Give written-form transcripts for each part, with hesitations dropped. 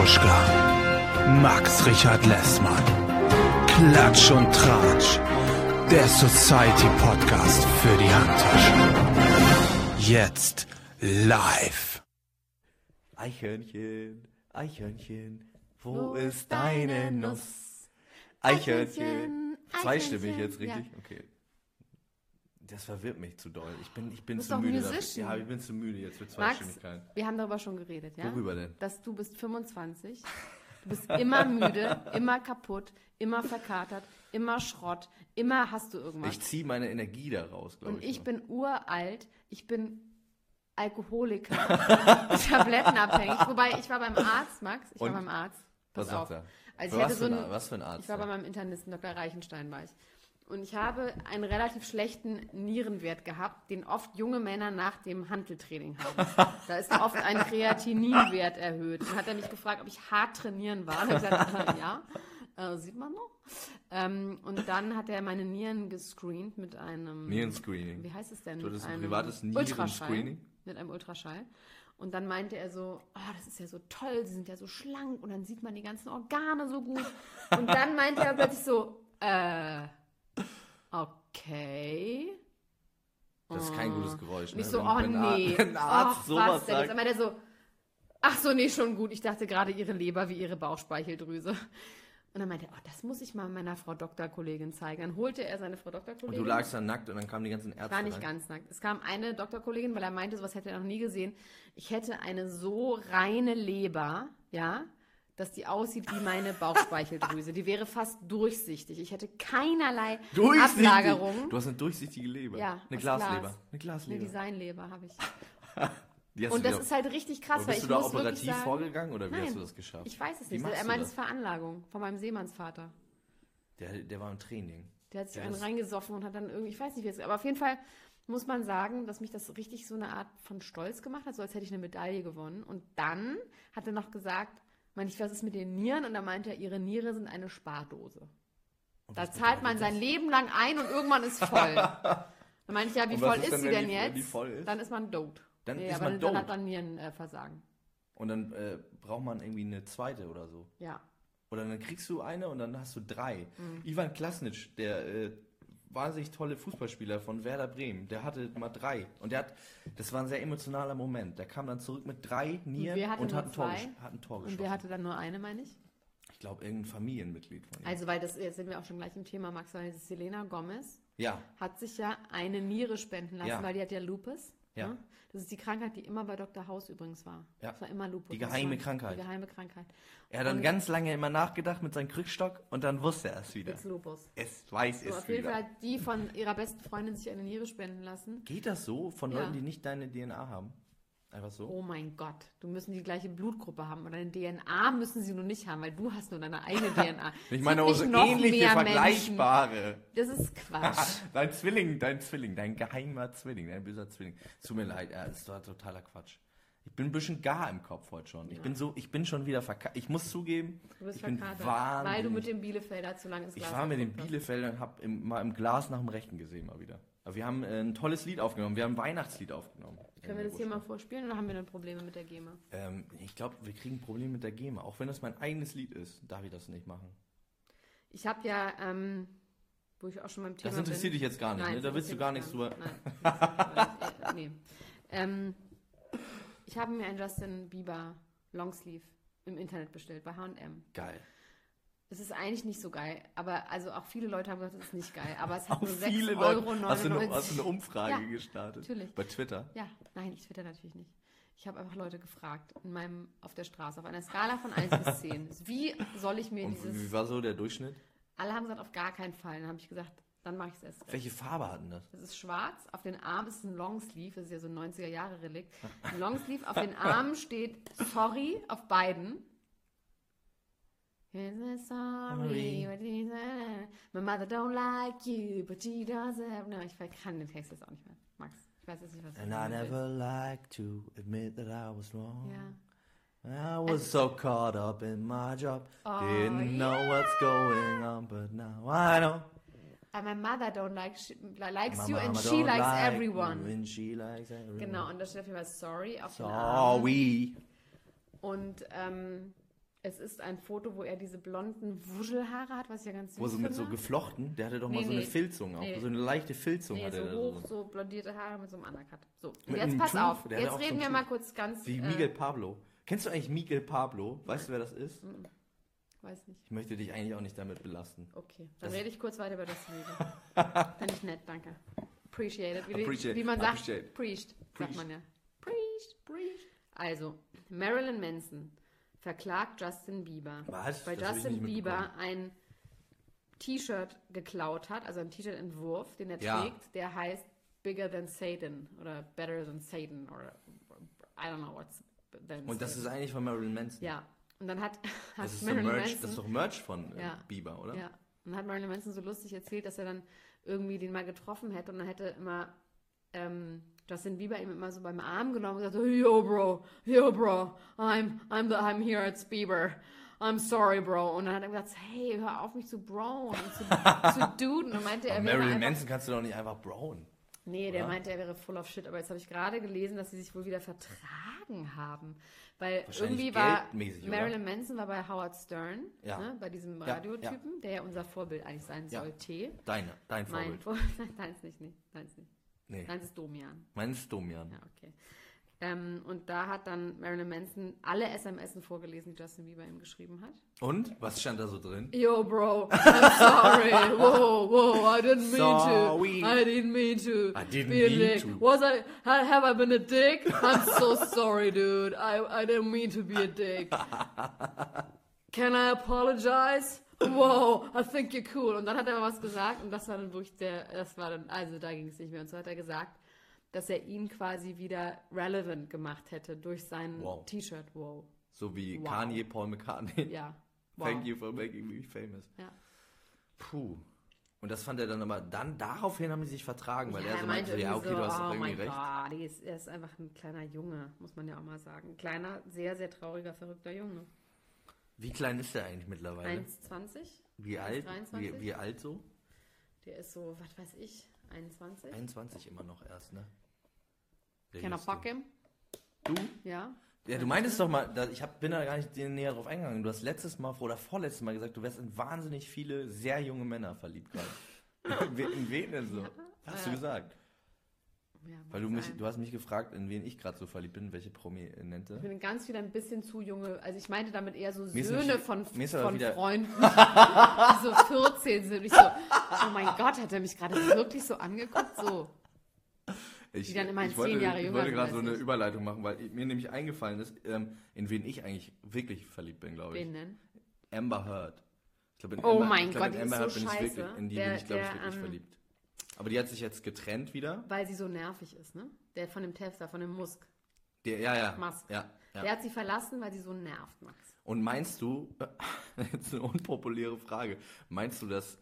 Petruschka, Max Richard Lessmann, Klatsch und Tratsch, der Society-Podcast für die Handtasche. Jetzt live. Eichhörnchen, Eichhörnchen, wo ist deine Nuss? Eichhörnchen. Zweistimmig jetzt, richtig? Ja. Okay. Das verwirrt mich zu doll. Ich bin zu müde. Ja, ich bin zu müde jetzt für Zweistimmigkeit. Wir haben darüber schon geredet, ja? Worüber denn? Dass du bist 25, du bist immer müde, immer kaputt, immer verkatert, immer Schrott, immer hast du irgendwas. Ich ziehe meine Energie da raus, glaube ich. Und ich bin uralt, ich bin Alkoholiker, tablettenabhängig. Wobei, ich war beim Arzt, Max, beim Arzt. Was sagt er? Also was für ein Arzt? Ich war bei meinem Internisten, Dr. Reichenstein war ich. Und ich habe einen relativ schlechten Nierenwert gehabt, den oft junge Männer nach dem Hanteltraining haben. Da ist oft ein Kreatininwert erhöht. Und hat er mich gefragt, ob ich hart trainieren war. Und ich gesagt, ja, sieht man noch. Und dann hat er meine Nieren gescreent mit einem... Nierenscreening? Wie heißt es denn? Du hattest ein privates Nierenscreening? Mit einem Ultraschall. Und dann meinte er so, das ist ja so toll, sie sind ja so schlank und dann sieht man die ganzen Organe so gut. Und dann meinte er plötzlich so, okay. Das ist kein gutes Geräusch. Und ich so, nee. Wenn ein Arzt sowas sagt. Dann meinte er so, ach so, nee, schon gut. Ich dachte gerade ihre Leber wie ihre Bauchspeicheldrüse. Und dann meinte er, das muss ich mal meiner Frau Doktorkollegin zeigen. Dann holte er seine Frau Doktorkollegin. Und du lagst dann nackt und dann kamen die ganzen Ärzte. Ich war nicht ganz nackt. Es kam eine Doktorkollegin, weil er meinte, sowas hätte er noch nie gesehen. Ich hätte eine so reine Leber, ja, dass die aussieht wie meine Bauchspeicheldrüse. Die wäre fast durchsichtig. Ich hätte keinerlei Ablagerung. Du hast eine durchsichtige Leber. Ja, eine Glasleber. Eine Glasleber. Eine Designleber habe ich. Und das ist halt richtig krass, weil bist du da operativ vorgegangen oder wie hast du das geschafft? Ich weiß es nicht. Er meint, es ist Veranlagung von meinem Seemannsvater. Der war im Training. Der hat sich einen reingesoffen und hat dann irgendwie, ich weiß nicht, wie es ist, aber auf jeden Fall muss man sagen, dass mich das richtig so eine Art von Stolz gemacht hat, so als hätte ich eine Medaille gewonnen. Und dann hat er noch gesagt, was ist mit den Nieren? Und da meinte er, ihre Niere sind eine Spardose. Da zahlt man sein Leben lang ein und irgendwann ist voll. Dann meinte ich, ja, wie voll ist sie denn jetzt? Dann ist man tot. Dann hat man Nierenversagen. Und dann braucht man irgendwie eine zweite oder so. Ja. Oder dann kriegst du eine und dann hast du 3. Ivan Klasnic, der wahnsinnig tolle Fußballspieler von Werder Bremen, der hatte mal 3. Und das war ein sehr emotionaler Moment. Der kam dann zurück mit 3 Nieren und hat ein Tor geschossen. Und wer hatte dann nur eine, meine ich? Ich glaube, irgendein Familienmitglied von ihm. Also, jetzt sind wir auch schon gleich im Thema, Max, weil Selena Gomez hat sich ja eine Niere spenden lassen, weil die hat ja Lupus. Ja. Ne? Das ist die Krankheit, die immer bei Dr. House übrigens war. Ja. Das war immer Lupus. Die geheime Krankheit. Er hat dann ganz lange immer nachgedacht mit seinem Krückstock und dann wusste er es wieder. Jetzt Lupus. Auf jeden Fall hat die von ihrer besten Freundin sich eine Niere spenden lassen. Geht das so? Von Leuten, die nicht deine DNA haben? Einfach so? Oh mein Gott, du müssen die gleiche Blutgruppe haben. Und deine DNA müssen sie nur nicht haben, weil du hast nur deine eigene DNA. Ich meine, auch so ähnliche, vergleichbare. Das ist Quatsch. Dein Zwilling, dein geheimer Zwilling, dein böser Zwilling. Tut mir leid, das ist doch totaler Quatsch. Ich bin ein bisschen gar im Kopf heute schon. Ich bin schon wieder verkackt. Ich muss zugeben, ich bin wahnsinnig. Weil du mit dem Bielefelder zu lange ins Glas Ich war mit dem Bielefelder und habe mal im Glas nach dem Rechten gesehen mal wieder. Aber wir haben ein tolles Lied aufgenommen. Wir haben ein Weihnachtslied aufgenommen. Können wir das hier mal vorspielen oder haben wir dann Probleme mit der GEMA? Ich glaube, wir kriegen Probleme mit der GEMA. Auch wenn das mein eigenes Lied ist, darf ich das nicht machen. Ich habe ja, wo ich auch schon beim Thema Das interessiert dich jetzt gar nicht, ne? Da willst du gar nichts drüber... Nein. Nee. Ich habe mir einen Justin Bieber Longsleeve im Internet bestellt, bei H&M. Geil. Es ist eigentlich nicht so geil, aber also auch viele Leute haben gesagt, es ist nicht geil, aber es hat auch nur 6,99 Euro. Hast du eine Umfrage gestartet? Natürlich. Bei Twitter? Ja, nein, ich twitter natürlich nicht. Ich habe einfach Leute gefragt, auf der Straße, auf einer Skala von 1 bis 10. Wie soll ich mir wie war so der Durchschnitt? Alle haben gesagt, auf gar keinen Fall. Dann habe ich gesagt, dann mache ich es erst. Welche Farbe hatten das? Das ist schwarz, auf den Armen ist ein Longsleeve, das ist ja so ein 90er-Jahre-Relikt. Ein Longsleeve, auf den Armen steht Sorry auf beiden. Sorry, my mother don't like you, but she does have... No, ich kann den Text jetzt auch nicht mehr. Max, ich weiß jetzt nicht, was... And I never like to admit that I was wrong. Yeah. I was so caught up in my job. Didn't know what's going on, but now I know. And my mother don't likes you and she likes everyone. And she likes everyone. Genau, und da steht auf jeden Fall sorry auf den Armen. Und Es ist ein Foto, wo er diese blonden Wuschelhaare hat, was ich ja ganz süß Wo so finde. mit so geflochten, der hatte doch mal Nee, so eine nee. Filzung auch. Nee. So eine leichte Filzung Nee, hatte so der. hoch, so blondierte Haare mit so einem Undercut. So, und Mit jetzt einem pass Tuch, auf. der hatte Jetzt auch so reden ein wir Tuch. mal kurz ganz... Wie Miguel Pablo. Kennst du eigentlich Miguel Pablo? Weißt du, wer das ist? Weiß nicht. Ich möchte dich eigentlich auch nicht damit belasten. Okay, dann Das- rede ich kurz weiter über das Liebe. Finde ich nett, danke. Appreciated. Wie man sagt, Appreciate. preached, sagt Preached. man ja. Preached. Also, Marilyn Manson verklagt Justin Bieber, Was? weil Das hab ich Justin nicht Bieber mitbekommen. ein T-Shirt geklaut hat, also ein T-Shirt-Entwurf, den er Ja. trägt, der heißt Bigger Than Satan oder Better Than Satan oder I don't know what's than Und das Satan. ist eigentlich von Marilyn Manson. Ja, und dann hat Das ist, so Marilyn Merch, Manson... das ist doch Merch von Ja. Bieber, oder? Ja, und hat Marilyn Manson so lustig erzählt, dass er dann irgendwie den mal getroffen hätte und dann hätte immer Justin Bieber ihm immer so beim Arm genommen und gesagt, so, yo bro, I'm here, it's Bieber. I'm sorry, bro. Und dann hat er gesagt, hey, hör auf mich zu brown und zu duden. Und meinte, Aber er wäre Marilyn einfach, Manson kannst du doch nicht einfach brown. nee, der oder? meinte, er wäre full of shit. Aber jetzt habe ich gerade gelesen, dass sie sich wohl wieder vertragen haben. Weil Wahrscheinlich irgendwie war geldmäßig, oder? Marilyn Manson war bei Howard Stern, Ja. ne, bei diesem Ja, Radiotypen, der ja unser Vorbild eigentlich sein Ja. sollte. Dein Mein Vorbild. Vorbild. Deins nicht, nee. Deins nicht. Nee, Deins ist Domian. mein ist Domian. Ja, okay. Und da hat dann Marilyn Manson alle SMS'en vorgelesen, die Justin Bieber ihm geschrieben hat. Und? Was stand da so drin? Yo, bro, I'm sorry. Whoa, I didn't mean Sorry. to. I didn't mean to. I didn't be a mean dick. to. Have I been a dick? I'm so sorry, dude. I didn't mean to be a dick. Can I apologize? Wow, I think you're cool. Und dann hat er mal was gesagt und das war dann wirklich also da ging es nicht mehr. Und so hat er gesagt, dass er ihn quasi wieder relevant gemacht hätte durch sein Wow. T-Shirt. Wow. So wie Wow. Kanye, Paul McCartney. Ja. Wow. Thank you for making me famous. Ja. Puh. Und das fand er dann aber, daraufhin haben die sich vertragen, weil Ja, er so meinte, ja, okay, irgendwie du hast doch oh irgendwie mein recht. Gott, er ist einfach ein kleiner Junge, muss man ja auch mal sagen. Ein kleiner, sehr, sehr trauriger, verrückter Junge. Wie klein ist der eigentlich mittlerweile? 1,20? Wie alt? 23? Wie alt so? Der ist so, was weiß ich, 21? 21 immer noch erst, ne? Der Can I Jüngste. fuck him? Du? Ja. Ja, du meintest doch mal, bin da gar nicht näher drauf eingegangen. Du hast letztes Mal oder vorletztes Mal gesagt, du wärst in wahnsinnig viele sehr junge Männer verliebt gerade. In wen denn so? Hast du gesagt? Ja, Weil mag sein. du hast mich gefragt, in wen ich gerade so verliebt bin, welche Ich Prominente. bin ganz wieder ein bisschen zu junge, also ich meinte damit eher so Mir ist Söhne nämlich- von mir ist aber wieder- Freunden, die so 14 sind. Ich so, oh mein Gott, hat er mich gerade wirklich so angeguckt? So. Die dann immerhin 10 Jahre Ich jünger wollte sind gerade als so eine ich. Überleitung machen, weil mir nämlich eingefallen ist, in wen ich eigentlich wirklich verliebt bin, glaube ich. Wen denn? Amber Heard. Ich glaube, in Oh Amber, mein ich glaube, Gott, in die Amber ist so Heard bin ich scheiße. wirklich, in die Der- bin ich, glaube ich, der, wirklich verliebt. Aber die hat sich jetzt getrennt wieder. Weil sie so nervig ist, ne? Der von dem Tester, von dem Musk. Ja. Musk. Ja. Der hat sie verlassen, weil sie so nervt, Max. Und meinst du, jetzt eine unpopuläre Frage, meinst du, dass,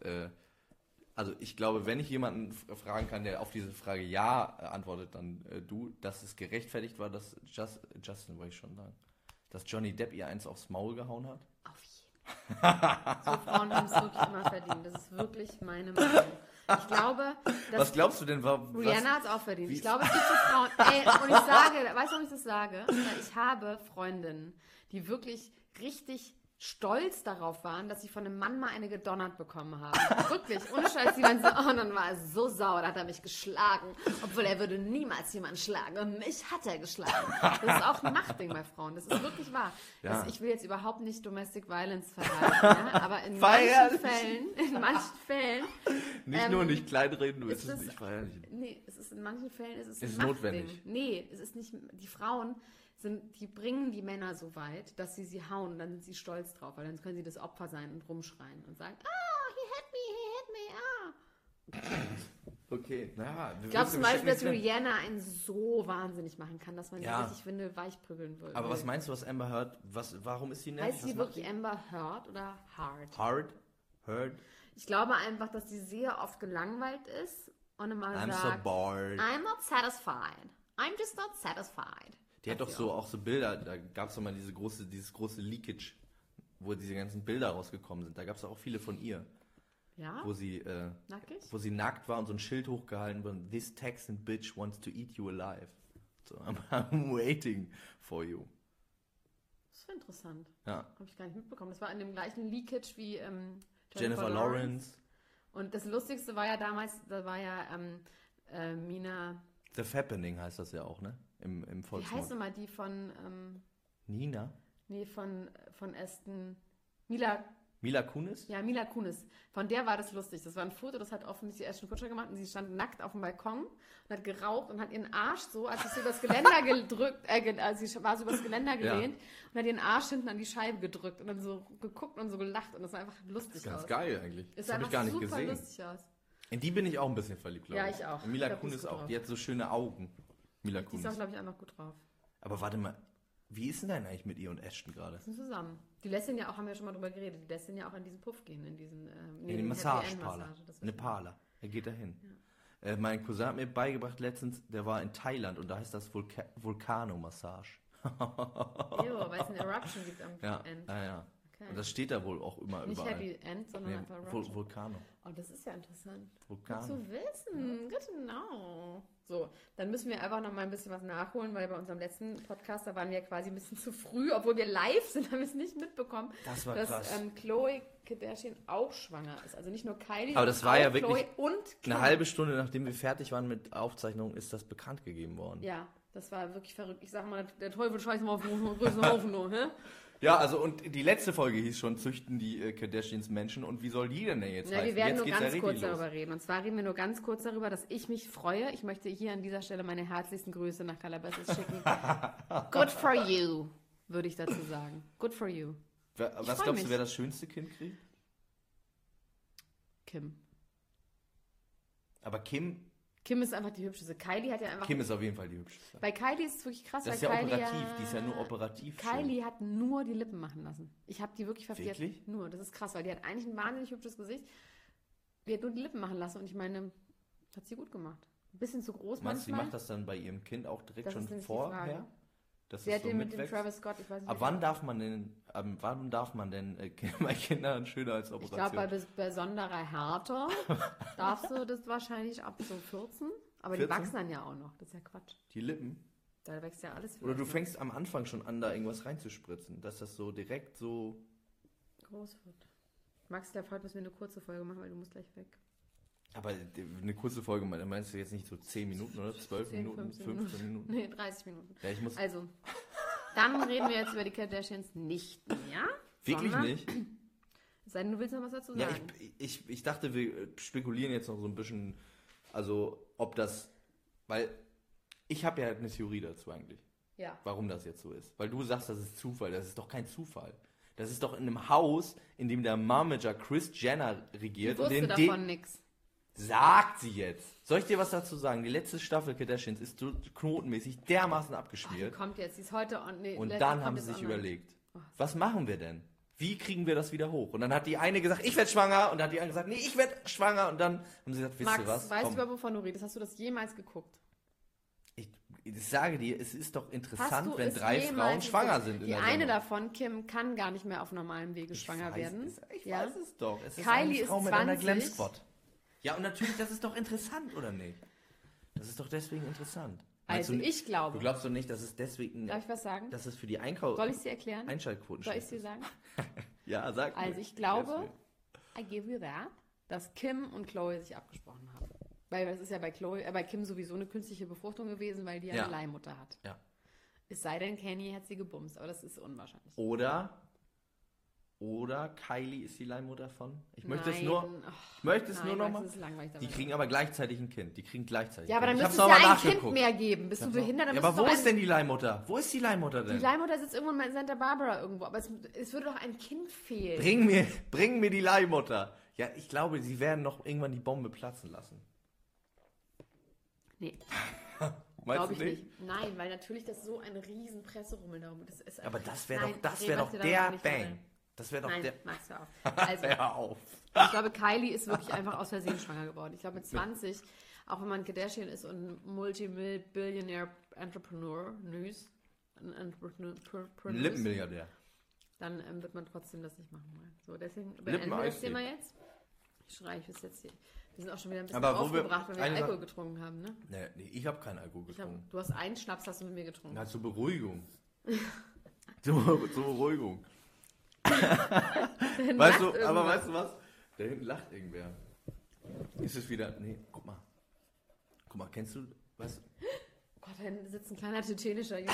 also ich glaube, wenn ich jemanden fragen kann, der auf diese Frage Ja antwortet, dann du, dass es gerechtfertigt war, dass Justin, wollte ich schon sagen, dass Johnny Depp ihr eins aufs Maul gehauen hat? Auf jeden Fall. So Frauen haben es wirklich immer verdient. Das ist wirklich meine Meinung. Ich glaube, dass Was glaubst du denn, Rihanna hat es auch verdient. wie- Ich glaube, es gibt so Frauen. Ey, und ich sage, weißt du, warum ich das sage? Weil ich habe Freundinnen, die wirklich richtig stolz darauf waren, dass sie von einem Mann mal eine gedonnert bekommen haben. Wirklich, ohne Scheiß. Die waren so, oh, und dann war er so sauer, da hat er mich geschlagen. Obwohl er würde niemals jemanden schlagen. Und mich hat er geschlagen. Das ist auch ein Machtding bei Frauen. Das ist wirklich wahr. Ja. Ich will jetzt überhaupt nicht Domestic Violence verhalten, ja? Aber in Feierlich. manchen Fällen Nicht nur nicht kleinreden, du ist willst es es- nicht verherrlichen. Nee, es ist in manchen Fällen Ist ein Machtding. notwendig. Nee, es ist nicht. Die Frauen die bringen die Männer so weit, dass sie hauen und dann sind sie stolz drauf, weil dann können sie das Opfer sein und rumschreien und sagen, he hit me, Okay, naja. Ich glaube zum Beispiel, dass Rihanna einen so wahnsinnig machen kann, dass man die Ja. richtig, finde, weichprügeln würde. Aber was meinst du, was Amber Heard, warum ist sie nervig? Heißt sie Was macht wirklich Amber Heard oder Hard? Heard? Ich glaube einfach, dass sie sehr oft gelangweilt ist und immer I'm so sagt, bored. I'm not satisfied. I'm just not satisfied. Die hat doch so auch so Bilder, da gab es doch mal dieses große Leakage, wo diese ganzen Bilder rausgekommen sind. Da gab es auch viele von ihr, Ja? wo sie Nackig? wo sie nackt war und so ein Schild hochgehalten wurde, This Texan bitch wants to eat you alive. So, I'm waiting for you. Das war interessant. Ja. Habe ich gar nicht mitbekommen. Das war in dem gleichen Leakage wie Jennifer Lawrence. Und das Lustigste war ja damals, da war ja Mina... The Fappening heißt das ja auch, ne? Im Wie Volksmund. heißt nochmal die von... Nina? Nee, von Aston... Mila Kunis? Ja, Mila Kunis. Von der war das lustig. Das war ein Foto, das hat offensichtlich Ashton Kutcher gemacht und sie stand nackt auf dem Balkon und hat geraucht und hat ihren Arsch so, als sie übers Geländer gedrückt, also sie war so übers Geländer gelehnt und hat ihren Arsch hinten an die Scheibe gedrückt und dann so geguckt und so gelacht und das sah einfach lustig aus. Ganz geil eigentlich. Das habe ich gar nicht gesehen. Lustig aus. In die bin ich auch ein bisschen verliebt, glaube ich. Ja, ich auch. Und Mila Kunis auch. Die hat so schöne Augen. Mila Kunis. Die ist auch, glaube ich, einfach gut drauf. Aber warte mal, wie ist denn denn eigentlich mit ihr und Ashton gerade? Die sind zusammen. Die lässt ihn ja auch, haben wir ja schon mal drüber geredet, die lässt ihn ja auch in diesen Puff gehen, in diesen... in den Massageparler. Eine Parler. Er geht dahin. Ja. Mein Cousin hat mir beigebracht letztens, der war in Thailand und da heißt das Vulcano-Massage. Weil es eine Eruption gibt am End. Ja. Okay. Und das steht da wohl auch immer nicht überall. Happy End, sondern einfach Eruption. Vulcano. Oh, das ist ja interessant. Vulcano. Gut zu wissen. Genau. So, dann müssen wir einfach noch mal ein bisschen was nachholen, weil bei unserem letzten Podcast, da waren wir quasi ein bisschen zu früh, obwohl wir live sind, haben wir es nicht mitbekommen, das war dass krass. Khloe Kardashian auch schwanger ist. Also nicht nur Kylie, aber das war ja wirklich und Kim. Eine halbe Stunde, nachdem wir fertig waren mit Aufzeichnung, ist das bekannt gegeben worden. Ja, das war wirklich verrückt. Ich sag mal, der Teufel scheißt mal auf den größten Haufen nur, hä? Ja, also und die letzte Folge hieß schon, züchten die Kardashians Menschen und wie soll die denn jetzt heißen? Wir werden jetzt nur ganz ja kurz darüber reden. Und zwar reden wir nur ganz kurz darüber, dass ich mich freue. Ich möchte hier an dieser Stelle meine herzlichsten Grüße nach Calabasas schicken. Good for you, würde ich dazu sagen. Good for you. Was glaubst du, wer das schönste Kind kriegt? Kim. Aber Kim ist einfach die hübscheste. Kylie hat ja einfach... Kim ist auf jeden Fall die hübscheste. Bei Kylie ist es wirklich krass, das weil ist ja Kylie operativ, die ist ja nur operativ Kylie schön. hat nur die Lippen machen lassen. Ich habe die wirklich verfehlt. Wirklich? Nur, das ist krass, weil die hat eigentlich ein wahnsinnig hübsches Gesicht. Die hat nur die Lippen machen lassen und ich meine, hat sie gut gemacht. Ein bisschen zu groß Meinst du, die manchmal. macht das dann bei ihrem Kind auch direkt Das schon ist nämlich die vorher? Frage. Dass Sie es hat so den mit dem mitwächst? Travis Scott, ich weiß nicht. Ab wann darf man denn bei Kindern schöner als Ich Operation? glaube, bei besonderer Härte darfst du das wahrscheinlich ab so 14. Aber 14? die wachsen dann ja auch noch. Das ist ja Quatsch. Die Lippen? Da wächst ja alles. Oder du noch. fängst am Anfang schon an, da irgendwas reinzuspritzen, dass das so direkt so... Groß wird. Max, der heute müssen wir eine kurze Folge machen, weil du musst gleich weg. Aber eine kurze Folge, meinst du jetzt nicht so 10 Minuten oder 12 Minuten, 15 Minuten? Nee, 30 Minuten. Ja, ich muss... Also, dann reden wir jetzt über die Kardashians nicht mehr. Wirklich sondern, nicht? Es sei denn, du willst noch was dazu Ja, sagen. ich dachte, wir spekulieren jetzt noch so ein bisschen, also ob das, weil ich habe ja eine Theorie dazu eigentlich, Ja. warum das jetzt so ist. Weil du sagst, das ist Zufall, das ist doch kein Zufall. Das ist doch in einem Haus, in dem der Momager Kris Jenner regiert. Ich wusste davon nichts. Sagt sie jetzt. Soll ich dir was dazu sagen? Die letzte Staffel Kardashians ist so knotenmäßig dermaßen Die abgeschmiert. kommt jetzt, die ist heute Und dann haben sie sich überlegt, was machen wir denn? Wie kriegen wir das wieder hoch? Und dann hat die eine gesagt, ich werde schwanger. Und dann hat die andere gesagt, nee, ich werde schwanger. Und dann haben sie gesagt, wisst ihr was? Weißt Komm. du, wovon du redest? Hast du das jemals geguckt? Ich sage dir, es ist doch Hast interessant, du wenn es 3 jemals Frauen schwanger geguckt? sind. In Die der eine Sendung. davon, Kim, kann gar nicht mehr auf normalem Wege schwanger werden. Ich Ja? weiß es doch. Es ist Kylie eine ist Frau mit einer 20. Glam-Squad. Ja, und natürlich, das ist doch interessant, oder nicht? Das ist doch deswegen interessant. Also ich glaube. Du glaubst doch nicht, dass es deswegen... Darf ich was sagen? Dass es für die Einkauf... Soll ich es dir erklären? Einschaltquoten Soll ich schlecht es dir ist. sagen? Ja, sag mir. Also ich glaube, I give you that, dass Kim und Khloe sich abgesprochen haben. Weil das ist ja bei Kim sowieso eine künstliche Befruchtung gewesen, weil die ja eine Leihmutter hat. Ja. Es sei denn, Kanye hat sie gebumst, aber das ist unwahrscheinlich. Oder Kylie ist die Leihmutter von... Ich möchte es Nein. nur... Ich möchte es Nein, nur Max, nochmal... das ist langweilig Die dabei. kriegen aber gleichzeitig ein Kind. Die kriegen gleichzeitig Ja, aber dann Ich müsste hab's es ja nochmal ein Kind nachgeguckt. mehr geben. Bist du behindert? Dann Ja, müsste aber wo es ist denn die Leihmutter? Wo ist die Leihmutter denn? Die Leihmutter sitzt irgendwo in Santa Barbara irgendwo, aber es würde doch ein Kind fehlen. Bring mir die Leihmutter. Ja, ich glaube, sie werden noch irgendwann die Bombe platzen lassen. Nee, Meinst glaube du ich nicht? Nein, weil natürlich das so ein riesen Presserummel darum ist. Aber das wäre Nein, doch, Reh, was dir der da nicht Bang. rein. Das wäre doch Nein, der... Max, hör auf. Also, Hör auf. ich glaube, Kylie ist wirklich einfach aus Versehen schwanger geworden. Ich glaube, mit 20, auch wenn man Kardashian ist und Multi-Billionaire Entrepreneur, Lippenmilliardär. dann wird man trotzdem das nicht machen wollen. So, deswegen beenden wir das Thema jetzt. Ich schreie bis jetzt hier. Wir sind auch schon wieder ein bisschen Aber wo aufgebracht, weil wir eine Alkohol getrunken haben, ne? Nee, ich habe keinen Alkohol getrunken. Du hast einen Schnaps, hast du mit mir getrunken. Na, zur Beruhigung. Zur Beruhigung. Weißt du was? Da hinten lacht irgendwer. Ist es wieder... Nee, guck mal, kennst du... Was? Gott, da hinten sitzt ein kleiner tschetschenischer Junge.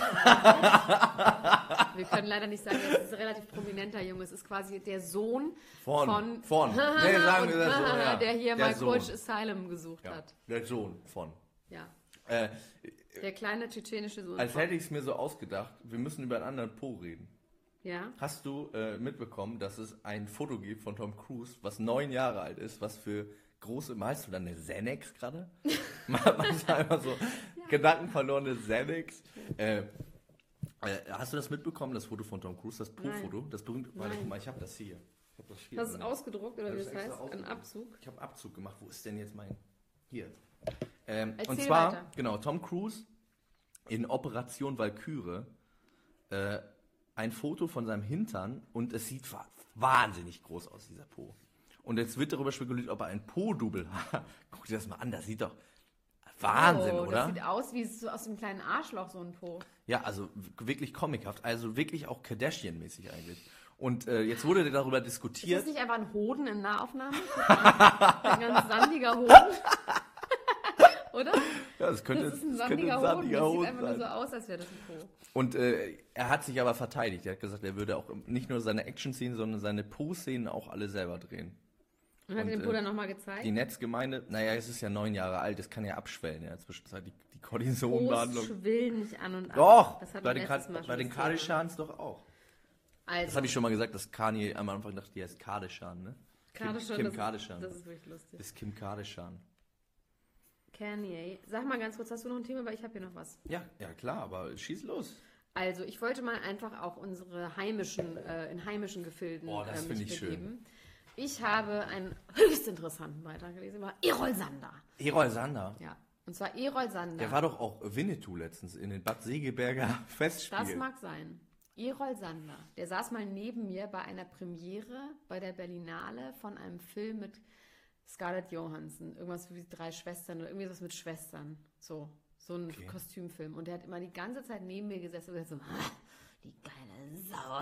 Wir können leider nicht sagen, es ist ein relativ prominenter Junge. Es ist quasi der Sohn von Nee, sagen wir das so, ja. der hier Der mal Sohn. Coach Asylum gesucht Ja, hat. der Sohn von. Ja. Äh, Der kleine tschetschenische Sohn. als hätte ich es mir so ausgedacht, wir müssen über einen anderen Po reden. Ja. Hast du mitbekommen, dass es ein Foto gibt von Tom Cruise, was 9 Jahre alt ist, was für große, meinst du dann eine Xanax gerade? Manchmal einfach so gedankenverlorene Xanax. Hast du das mitbekommen, das Foto von Tom Cruise, das Po-Foto? Das berühmte, warte, guck mal, ich habe das hier. Hast du es ausgedruckt oder wie das heißt? Ein ausgedruckt. Abzug? Ich habe Abzug gemacht. Wo ist denn jetzt mein... Hier. Erzähl Und zwar, weiter. genau, Tom Cruise in Operation Walküre, ein Foto von seinem Hintern und es sieht wahnsinnig groß aus, dieser Po. Und jetzt wird darüber spekuliert, ob er ein Po-Double hat. Guck dir das mal an, das sieht doch Wahnsinn, oder? Das sieht aus wie so aus dem kleinen Arschloch, so ein Po. Ja, also wirklich comichaft, also wirklich auch Kardashian-mäßig eigentlich. Und jetzt wurde darüber Ist diskutiert. das nicht einfach ein Hoden in Nahaufnahme? Ein ganz sandiger Hoden. Oder? Ja, das könnte Das ist ein das könnte sandiger Hoden. Das sieht Hoden einfach nur so sein. aus, als wäre das ein Po. Und er hat sich aber verteidigt. Er hat gesagt, er würde auch nicht nur seine Action-Szenen, sondern seine Po-Szenen auch alle selber drehen. Und hat den Po dann nochmal gezeigt? Die Netzgemeinde, naja, es ist ja 9 Jahre alt, es kann ja abschwellen in der Zwischenzeit, die Po's Kortisonbehandlung. schwillen nicht an und ab. Doch, Das hat bei man den, letztes Mal schon bei den gesehen. Kardashians doch auch. Das Also, habe ich schon mal gesagt, dass Kanye am Anfang dachte, die heißt Kardashian, ne? Kardashian, Kim Kardashian. Das ist wirklich lustig. Das ist Kim Kardashian. Kanye. Sag mal ganz kurz, hast du noch ein Thema? Weil ich habe hier noch was. Ja, klar, aber schieß los. Also, ich wollte mal einfach auch unsere heimischen, in heimischen Gefilden Das finde mich ich schön. begeben. Ich habe einen höchst interessanten Beitrag gelesen über Errol Sander. Errol Sander. Ja, und zwar Errol Sander. Der war doch auch Winnetou letztens in den Bad Segeberger Festspielen. Das mag sein. Errol Sander, der saß mal neben mir bei einer Premiere bei der Berlinale von einem Film mit Scarlett Johansson. Irgendwas wie 3 Schwestern oder irgendwie was mit Schwestern. So ein Kostümfilm. Und der hat immer die ganze Zeit neben mir gesessen und gesagt so, die geile Sau.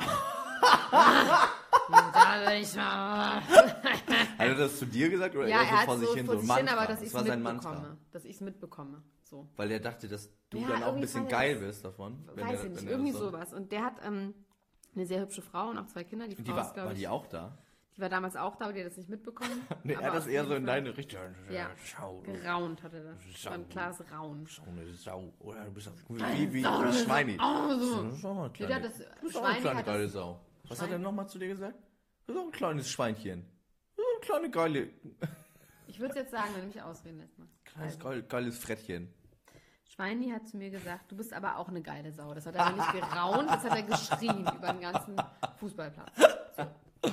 Da will ich mal. Hat er das zu dir gesagt oder Ja, eher er hat vor sich hin? vor So ein sich hin, Mantra? aber dass ich das es war sein Mantra. mitbekomme. Dass ich es mitbekomme. So. Weil er dachte, dass du Ja, dann auch ein irgendwie bisschen fand er geil das- wirst davon. Weiß ich nicht, irgendwie sowas. Und der hat eine sehr hübsche Frau und auch 2 Kinder. Die Die Frau ist, war glaube ich, die auch da? die war damals auch da, aber die hat das nicht mitbekommen. Nee, er Aber hat das auf eher jeden so in Fall deine Richtung. Ja. Schau, du geraunt hatte das. Das war ein klares Raunen. so eine Sau. Oder du bist auch wie ein Schweini. Oh, Das ist auch mal ein Ja, kleine, das du bist auch Schweini eine kleine hat das- geile Sau. Was hat Schwein- er nochmal zu dir gesagt? Du bist auch ein kleines Schweinchen. Du bist eine kleine geile, Ich würde es jetzt sagen, wenn du mich ausreden lässt. Max. kleines geiles Frettchen. Schweini hat zu mir gesagt, du bist aber auch eine geile Sau. Das hat er aber nicht geraunt, das hat er geschrien über den ganzen Fußballplatz. So.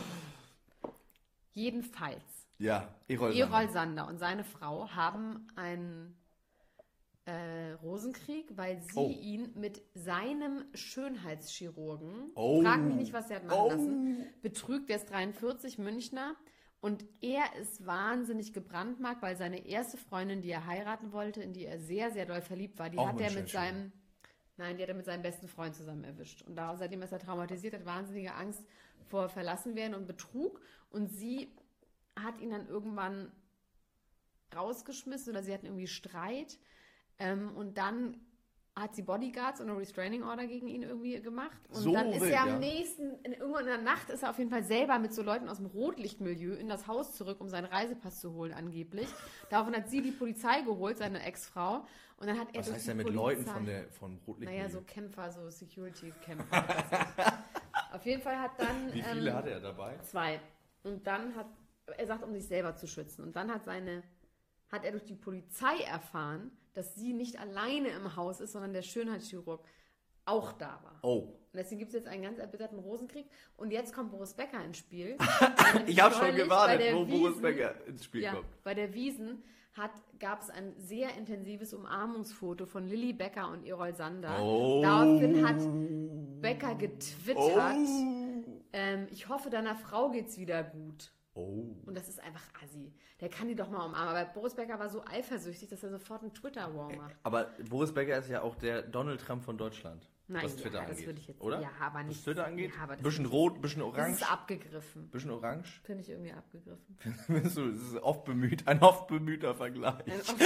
Jedenfalls, Ja, Errol Errol Sander. Sander und seine Frau haben einen Rosenkrieg, weil sie Oh. ihn mit seinem Schönheitschirurgen, Oh. frag mich nicht, was er hat machen Oh. lassen, betrügt, der ist 43, Münchner, und er ist wahnsinnig gebrandmarkt, weil seine erste Freundin, die er heiraten wollte, in die er sehr, sehr doll verliebt war, die Auch hat er Münchner mit seinem, nein, die hat er mit seinem besten Freund zusammen erwischt. Und seitdem ist er traumatisiert, hat wahnsinnige Angst vor Verlassenwerden und Betrug, und sie hat ihn dann irgendwann rausgeschmissen oder sie hatten irgendwie Streit. Und dann hat sie Bodyguards und eine Restraining Order gegen ihn irgendwie gemacht. Und So dann ist wild, er am ja. nächsten, irgendwann in der Nacht ist er auf jeden Fall selber mit so Leuten aus dem Rotlichtmilieu in das Haus zurück, um seinen Reisepass zu holen angeblich. Daraufhin hat sie die Polizei geholt, seine Ex-Frau. Und dann hat er Was durch heißt die denn mit Polizei, Leuten von Rotlicht? Naja, so Kämpfer, so Security-Kämpfer. Auf jeden Fall hat dann... Wie viele hatte er dabei? 2. Und dann hat, er sagt, um sich selber zu schützen. Und dann hat er durch die Polizei erfahren, dass sie nicht alleine im Haus ist, sondern der Schönheitschirurg auch da war. Oh. Und deswegen gibt es jetzt einen ganz erbitterten Rosenkrieg. Und jetzt kommt Boris Becker ins Spiel. Ich habe schon Neulich gewartet, bei der wo Boris Wiesn- Becker ins Spiel Ja, kommt. bei der Wiesn gab es ein sehr intensives Umarmungsfoto von Lilly Becker und Errol Sander. Oh. Daraufhin hat Becker getwittert, Oh. ich hoffe, deiner Frau geht's wieder gut. Oh. Und das ist einfach assi. Der kann die doch mal umarmen. Aber Boris Becker war so eifersüchtig, dass er sofort einen Twitter-War macht. Aber Boris Becker ist ja auch der Donald Trump von Deutschland. Nein, was Twitter ja, das angeht. würde ich jetzt... Oder? Ja, aber nicht... Was Twitter angeht? Ja, aber das Bisschen ist- rot, bisschen Das orange. ist abgegriffen. Bisschen orange. Finde ich irgendwie abgegriffen. Das ist ein oft bemühter Vergleich.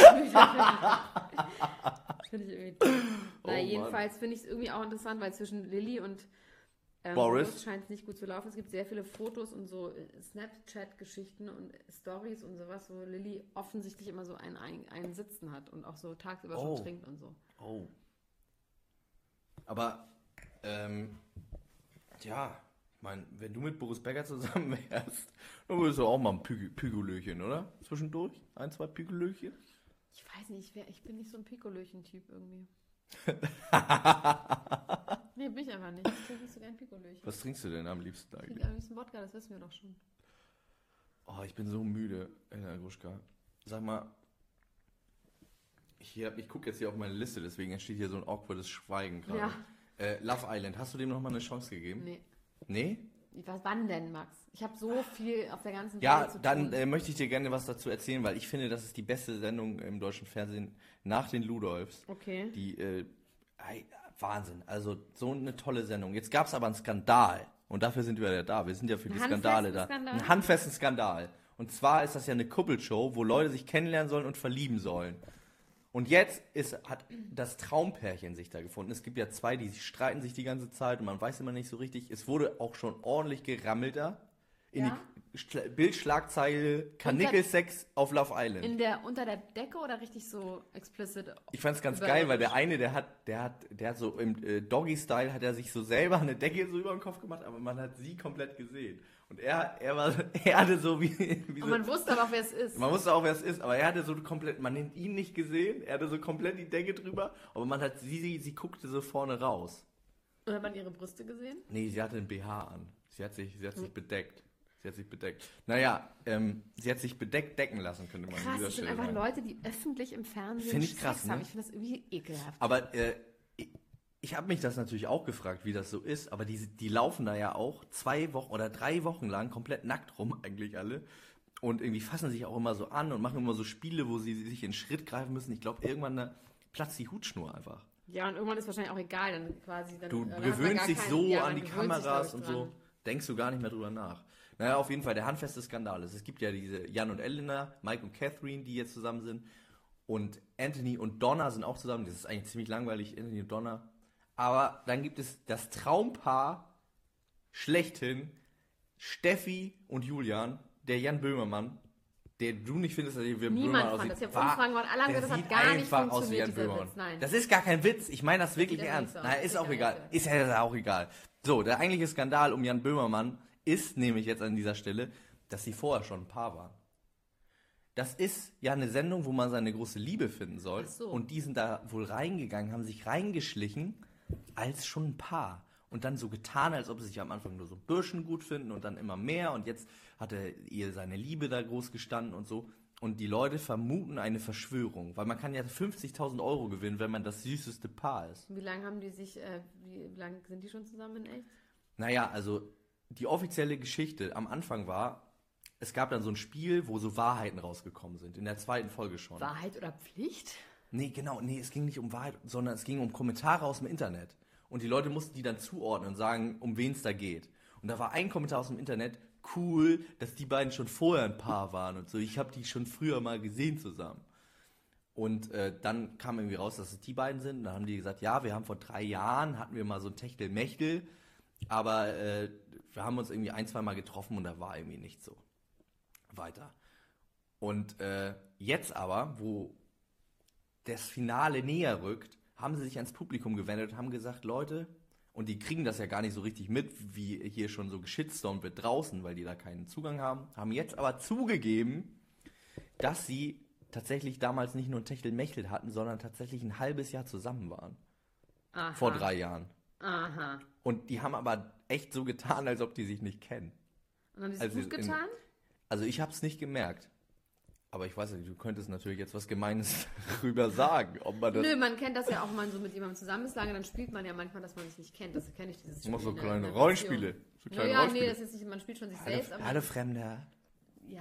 Finde ich irgendwie toll. Oh, Na, Mann. jedenfalls finde ich es irgendwie auch interessant, weil zwischen Lilly und Boris scheint es nicht gut zu laufen. Es gibt sehr viele Fotos und so Snapchat-Geschichten und Stories und sowas, wo Lilly offensichtlich immer so einen Sitzen hat und auch so tagsüber Oh. schon trinkt und so. Oh. Aber, ja, ich meine, wenn du mit Boris Becker zusammen wärst, dann würdest du auch mal ein Pügelöchen, oder? Zwischendurch? 1, 2 Pügelöchen? Ich weiß nicht, ich bin nicht so ein Pikolöchen-Typ irgendwie. Nee, bin ich einfach nicht. Ich trinke nicht so gern Pikolöchen. Was trinkst du denn am liebsten Ich eigentlich? trinke am liebsten Wodka, das wissen wir doch schon. Oh, ich bin so müde, Elena Gruschka. Sag mal, ich gucke jetzt hier auf meine Liste, deswegen entsteht hier so ein awkwardes Schweigen gerade. Ja. Love Island, hast du dem nochmal eine Chance gegeben? Nee. Nee? Wann denn, Max? Ich habe so viel auf der ganzen Ja, Welt zu dann tun. möchte ich dir gerne was dazu erzählen, weil ich finde, das ist die beste Sendung im deutschen Fernsehen nach den Ludolfs. Okay. Die, Wahnsinn, also so eine tolle Sendung. Jetzt gab es aber einen Skandal und dafür sind wir ja da. Wir sind ja für die Skandale da. Einen handfesten Skandal. Und zwar ist das ja eine Kuppelshow, wo Leute sich kennenlernen sollen und verlieben sollen. Und jetzt hat das Traumpärchen sich da gefunden. Es gibt ja 2, die streiten sich die ganze Zeit und man weiß immer nicht so richtig. Es wurde auch schon ordentlich gerammelt da. In Ja. die Bildschlagzeile Karnickelsex auf Love Island. Unter der Decke oder richtig so explicit? Ich fand's ganz geil, weil der eine, der hat so im Doggy-Style hat er sich so selber eine Decke so über den Kopf gemacht, aber man hat sie komplett gesehen. Und er hatte so wie Und so, man wusste aber auch, wer es ist. man wusste auch, wer es ist, aber er hatte so komplett, man hat ihn nicht gesehen, er hatte so komplett die Decke drüber, aber man hat sie guckte so vorne raus. Und hat man ihre Brüste gesehen? Nee, sie hatte einen BH an. Sie hat sich bedeckt. Naja, sie hat sich bedeckt decken lassen, könnte man an Krass, dieser das sind Stelle einfach sagen. Leute, die öffentlich im Fernsehen Find ich krass, Sex haben. ne? Ich finde das irgendwie ekelhaft. Aber ich habe mich das natürlich auch gefragt, wie das so ist, aber die laufen da ja auch 2 Wochen oder 3 Wochen lang komplett nackt rum, eigentlich alle. Und irgendwie fassen sich auch immer so an und machen immer so Spiele, wo sie sich in Schritt greifen müssen. Ich glaube, irgendwann platzt die Hutschnur einfach. Ja, und irgendwann ist wahrscheinlich auch egal, dann quasi... Dann, Du dann hat man gewöhnst gar dich keinen- so ja, an man die gewöhnt sich, Kameras glaub und ich, so, dran. denkst du gar nicht mehr drüber nach. Naja, auf jeden Fall, der handfeste Skandal ist. Es gibt ja diese Jan und Elena, Mike und Catherine, die jetzt zusammen sind. Und Anthony und Donna sind auch zusammen. Das ist eigentlich ziemlich langweilig, Anthony und Donna. Aber dann gibt es das Traumpaar schlechthin, Steffi und Julian, der Jan Böhmermann, der du nicht findest, dass er wie Niemand Böhmermann fand aussieht. das. Ich habe Umfragen gemacht, alle haben der gesagt, das sieht hat gar nicht einfach aus wie funktioniert, Jan dieser Böhmermann. Witz. Nein. Das ist gar kein Witz. Ich meine das wirklich sieht ernst. nicht so aus. Naja, ist Sieht auch gar egal. nicht so aus. Ist ja auch egal. So, der eigentliche Skandal um Jan Böhmermann ist nämlich jetzt an dieser Stelle, dass sie vorher schon ein Paar waren. Das ist ja eine Sendung, wo man seine große Liebe finden soll. Ach so. Und die sind da wohl reingegangen, haben sich reingeschlichen als schon ein Paar. Und dann so getan, als ob sie sich am Anfang nur so ein bisschen gut finden und dann immer mehr. Und jetzt hatte ihr seine Liebe da groß gestanden und so. Und die Leute vermuten eine Verschwörung. Weil man kann ja 50.000 Euro gewinnen, wenn man das süßeste Paar ist. Wie lange haben die sich, wie lange sind die schon zusammen in echt? Naja, also die offizielle Geschichte am Anfang war, es gab dann so ein Spiel, wo so Wahrheiten rausgekommen sind. In der 2. Folge schon. Wahrheit oder Pflicht? Nee, genau. Nee, es ging nicht um Wahrheit, sondern es ging um Kommentare aus dem Internet. Und die Leute mussten die dann zuordnen und sagen, um wen es da geht. Und da war ein Kommentar aus dem Internet, cool, dass die beiden schon vorher ein Paar waren und so. Ich habe die schon früher mal gesehen zusammen. Und dann kam irgendwie raus, dass es die beiden sind. Und dann haben die gesagt, ja, wir haben vor 3 Jahren, hatten wir mal so ein Techtelmechtel, aber wir haben uns irgendwie 1-2 Mal getroffen und da war irgendwie nicht so weiter. Und jetzt aber, wo das Finale näher rückt, haben sie sich ans Publikum gewendet und haben gesagt, Leute, und die kriegen das ja gar nicht so richtig mit, wie hier schon so geschitstormt wird draußen, weil die da keinen Zugang haben jetzt aber zugegeben, dass sie tatsächlich damals nicht nur ein Techtelmechtel hatten, sondern tatsächlich ein halbes Jahr zusammen waren. Aha. Vor 3 Jahren. Aha. Und die haben aber echt so getan, als ob die sich nicht kennen. Und haben die es Also gut getan? Also ich habe es nicht gemerkt. Aber ich weiß nicht, du könntest natürlich jetzt was Gemeines darüber sagen, ob man das... Nö, man kennt das ja auch, wenn man so mit jemandem zusammen ist lange, dann spielt man ja manchmal, dass man sich nicht kennt. Das kenne ich, dieses Du machst so in der- kleine in der Rollenspiele. Beziehung. So kleine Ja, nee, Rollenspiele. das ist nicht, man spielt schon sich selbst, aber Hallo Fremder. Ja,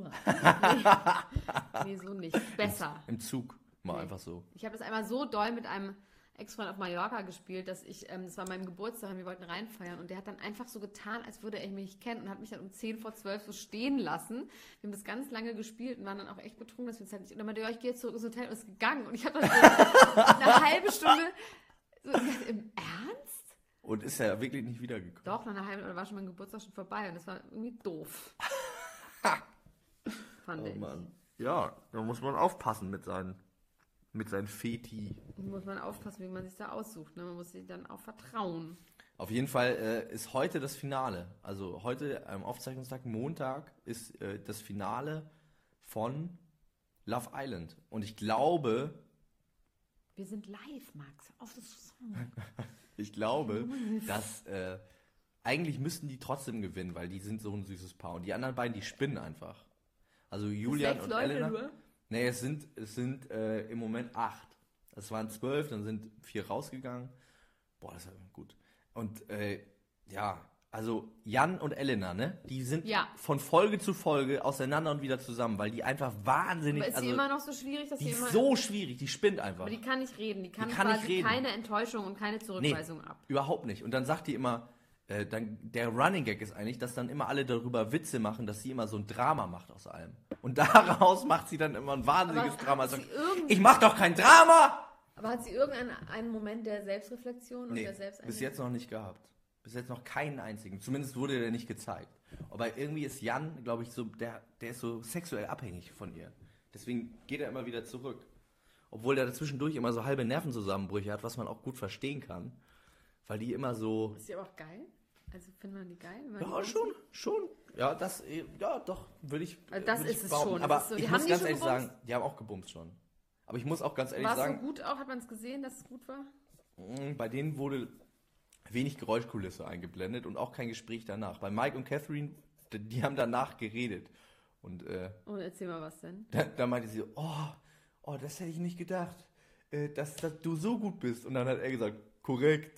nee, so nicht. Besser. Im Zug, mal einfach so. Ich habe das einmal so doll mit einem Ex-Freund auf Mallorca gespielt, dass das war mein Geburtstag und wir wollten reinfeiern und der hat dann einfach so getan, als würde er mich nicht kennen und hat mich dann um 10:40 so stehen lassen. Wir haben das ganz lange gespielt und waren dann auch echt betrunken, dass wir uns halt nicht, und dann meinte, ja, ich gehe jetzt zurück ins Hotel und ist gegangen und ich habe dann so eine halbe Stunde so, im Ernst? Und ist er wirklich nicht wiedergekommen? Doch, nach einer halben Stunde war schon mein Geburtstag schon vorbei und das war irgendwie doof. Fand ich. Mann. Ja, da muss man aufpassen mit seinen Feti. Muss man aufpassen, wie man sich da aussucht. Ne? Man muss sich dann auch vertrauen. Auf jeden Fall ist heute das Finale. Also heute am Aufzeichnungstag, Montag, ist das Finale von Love Island. Und ich glaube... Wir sind live, Max. Auf das Song. Ich glaube, dass eigentlich müssten die trotzdem gewinnen, weil die sind so ein süßes Paar. Und die anderen beiden, die spinnen einfach. Also Julian und Elena. Nur? Nee, es sind im Moment 8. Es waren 12, dann sind 4 rausgegangen. Boah, das ist gut. Und also Jan und Elena, ne? Die sind von Folge zu Folge auseinander und wieder zusammen, weil die einfach wahnsinnig... Aber ist sie immer noch so schwierig, dass die sie immer... so schwierig, die spinnt einfach. Aber die kann nicht reden, die kann quasi keine Enttäuschung und keine Zurückweisung ab. Überhaupt nicht. Und dann sagt die immer... der Running Gag ist eigentlich, dass dann immer alle darüber Witze machen, dass sie immer so ein Drama macht aus allem. Und daraus macht sie dann immer ein wahnsinniges Drama. Also, ich mach doch kein Drama! Aber hat sie irgendeinen Moment der Selbstreflexion und der Selbsteinsicht? Bis jetzt noch nicht gehabt. Bis jetzt noch keinen einzigen. Zumindest wurde der nicht gezeigt. Aber irgendwie ist Jan, glaube ich, so, der ist so sexuell abhängig von ihr. Deswegen geht er immer wieder zurück. Obwohl der dazwischendurch immer so halbe Nervenzusammenbrüche hat, was man auch gut verstehen kann. Weil die immer so... Ist die aber auch geil? Also findet man die geil? Ja, schon. Ja, doch, würde ich also das ist es behaupten. schon. Aber so. ich muss ganz ehrlich sagen, die haben auch gebumst schon. Aber ich muss auch ganz ehrlich sagen... War es so gut auch? Hat man es gesehen, dass es gut war? Bei denen wurde wenig Geräuschkulisse eingeblendet und auch kein Gespräch danach. Bei Mike und Catherine, die haben danach geredet. Und erzähl mal was denn. Da meinte sie, oh, das hätte ich nicht gedacht, dass du so gut bist. Und dann hat er gesagt, korrekt.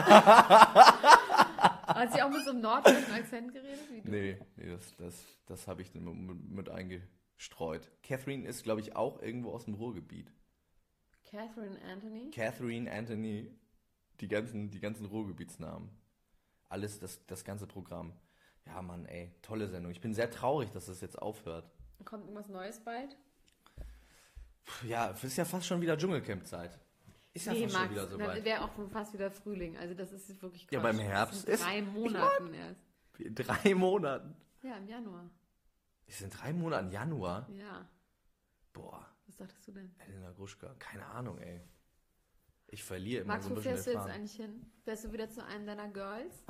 Hat sie auch mit so einem norddeutschen Akzent geredet? Wie du? Nee, das habe ich mit eingestreut. Catherine ist, glaube ich, auch irgendwo aus dem Ruhrgebiet. Catherine Anthony. Die ganzen Ruhrgebietsnamen. Alles, das ganze Programm. Ja, Mann, ey, tolle Sendung. Ich bin sehr traurig, dass das jetzt aufhört. Kommt irgendwas Neues bald? Ja, es ist ja fast schon wieder Dschungelcamp-Zeit. Ist ja fast schon wieder so weit. Wäre auch fast wieder Frühling. Also das ist wirklich Quatsch. Ja, beim Herbst ist 3 Monaten erst. 3 Monaten? Ja, im Januar. Es sind 3 Monate im Januar? Ja. Boah. Was dachtest du denn? Elena Gruschka. Keine Ahnung, ey. Ich verliere immer Max, so ein bisschen. Max, wo fährst du jetzt eigentlich hin? Fährst du wieder zu einem deiner Girls?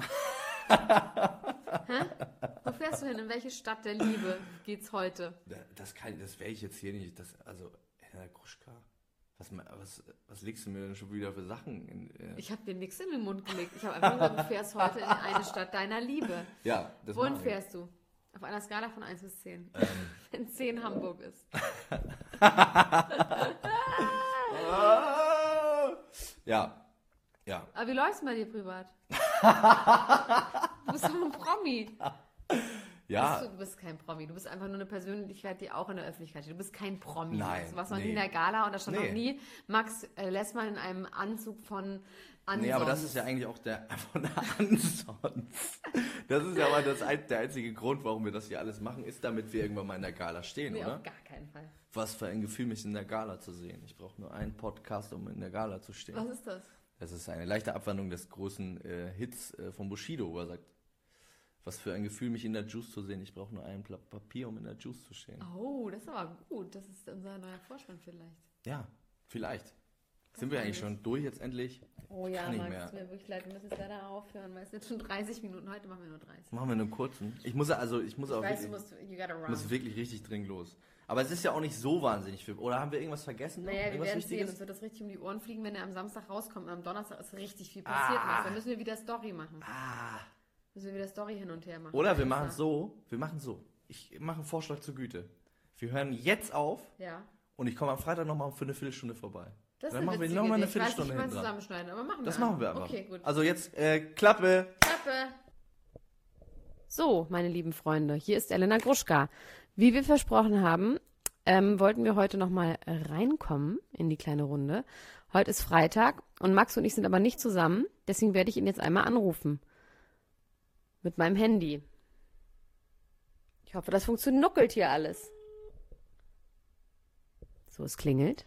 Hä? Wo fährst du hin? In welche Stadt der Liebe geht's heute? Das wäre ich jetzt hier nicht. Also, Elena Gruschka. Was legst du mir denn schon wieder für Sachen? Ich habe dir nichts in den Mund gelegt. Ich habe einfach gesagt, du fährst heute in eine Stadt deiner Liebe. Ja, das Wohin fährst du? Auf einer Skala von 1 bis 10. Wenn 10 Hamburg ist. Ja. Aber wie läuft's bei dir privat? Du bist doch ein Promi. Ja. Du bist kein Promi. Du bist einfach nur eine Persönlichkeit, die auch in der Öffentlichkeit steht. Du bist kein Promi. Nein. Du warst noch nie in der Gala und da stand noch nie Max Lessmann in einem Anzug von Ansons. Nee, aber das ist ja eigentlich auch von der Ansons. Das ist ja aber der einzige Grund, warum wir das hier alles machen, ist, damit wir irgendwann mal in der Gala stehen, oder? Auf gar keinen Fall. Was für ein Gefühl, mich in der Gala zu sehen. Ich brauche nur einen Podcast, um in der Gala zu stehen. Was ist das? Das ist eine leichte Abwandlung des großen Hits von Bushido, wo er sagt, was für ein Gefühl, mich in der Juice zu sehen. Ich brauche nur ein Blatt Papier, um in der Juice zu stehen. Oh, das ist aber gut. Das ist unser neuer Vorspann vielleicht. Ja, vielleicht. Sind wir eigentlich schon durch jetzt endlich? Oh ja, Max, es tut mir wirklich leid. Wir müssen jetzt leider aufhören, weil es sind schon 30 Minuten. Heute machen wir nur 30. Machen wir nur einen kurzen. Ich muss wirklich richtig dringend los. Aber es ist ja auch nicht so wahnsinnig viel. Oder haben wir irgendwas vergessen? Naja, wir werden sehen. Uns wird das richtig um die Ohren fliegen, wenn er am Samstag rauskommt. Und am Donnerstag ist richtig viel passiert. Dann müssen wir wieder Story machen. Müssen wir wieder Story hin und her machen. Oder wir machen so. Ich mache einen Vorschlag zur Güte. Wir hören jetzt auf. Ja. Und ich komme am Freitag nochmal für eine Viertelstunde vorbei. Dann machen wir nochmal eine Viertelstunde hin. Zusammenschneiden, aber machen wir. Das machen wir einfach. Okay, gut. Also jetzt Klappe. So, meine lieben Freunde, hier ist Elena Gruschka. Wie wir versprochen haben, wollten wir heute nochmal reinkommen in die kleine Runde. Heute ist Freitag und Max und ich sind aber nicht zusammen. Deswegen werde ich ihn jetzt einmal anrufen. Mit meinem Handy. Ich hoffe, das funktioniert hier alles. So, es klingelt.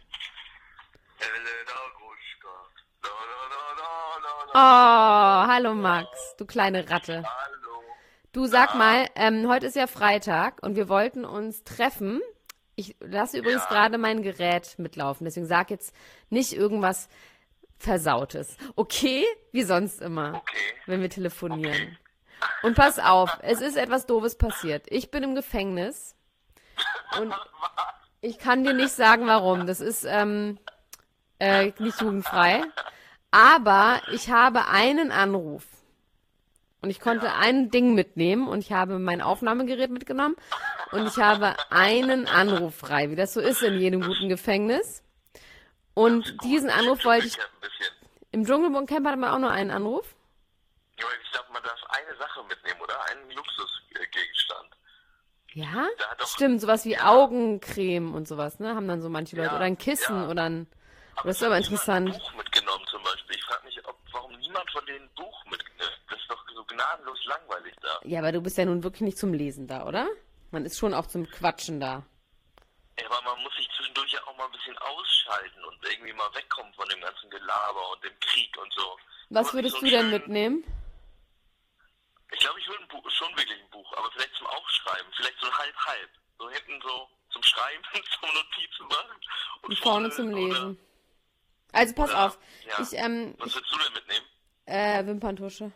Oh, hallo Max, du kleine Ratte. Hallo. Du, sag mal, heute ist ja Freitag und wir wollten uns treffen. Ich lasse übrigens gerade mein Gerät mitlaufen, deswegen sag jetzt nicht irgendwas Versautes. Okay? Wie sonst immer, wenn wir telefonieren. Und pass auf, es ist etwas Doofes passiert. Ich bin im Gefängnis und ich kann dir nicht sagen, warum. Das ist nicht jugendfrei. Aber ich habe einen Anruf und ich konnte ein Ding mitnehmen und ich habe mein Aufnahmegerät mitgenommen und ich habe einen Anruf frei, wie das so ist in jedem guten Gefängnis. Und diesen Anruf wollte ich... Im Dschungelcamp hatte man auch nur einen Anruf. Ja, ich glaube, man darf eine Sache mitnehmen, oder? Einen Luxusgegenstand. Ja? Da hat doch- Stimmt, sowas wie Augencreme und sowas, ne? Haben dann so manche Leute. Ja, Oder ein Kissen ja. oder ein... Aber Das ist es aber hat niemand ein interessant. Buch mitgenommen zum Beispiel. Ich frage mich, warum niemand von denen ein Buch mitgenommen. Das ist doch so gnadenlos langweilig da. Ja, aber du bist ja nun wirklich nicht zum Lesen da, oder? Man ist schon auch zum Quatschen da. Ja, aber man muss sich zwischendurch ja auch mal ein bisschen ausschalten und irgendwie mal wegkommen von dem ganzen Gelaber und dem Krieg und so. Was Aber würdest so du einen denn schönen- mitnehmen? Ich glaube, ich würde ein Buch, schon wirklich ein Buch, aber vielleicht zum Aufschreiben, vielleicht so halb-halb. So hinten so zum Schreiben, zum Notizen machen. Und vorne zum oder- Lesen. Also pass oder- auf. Ja. Ich, Was würdest du denn mitnehmen? Wimperntusche.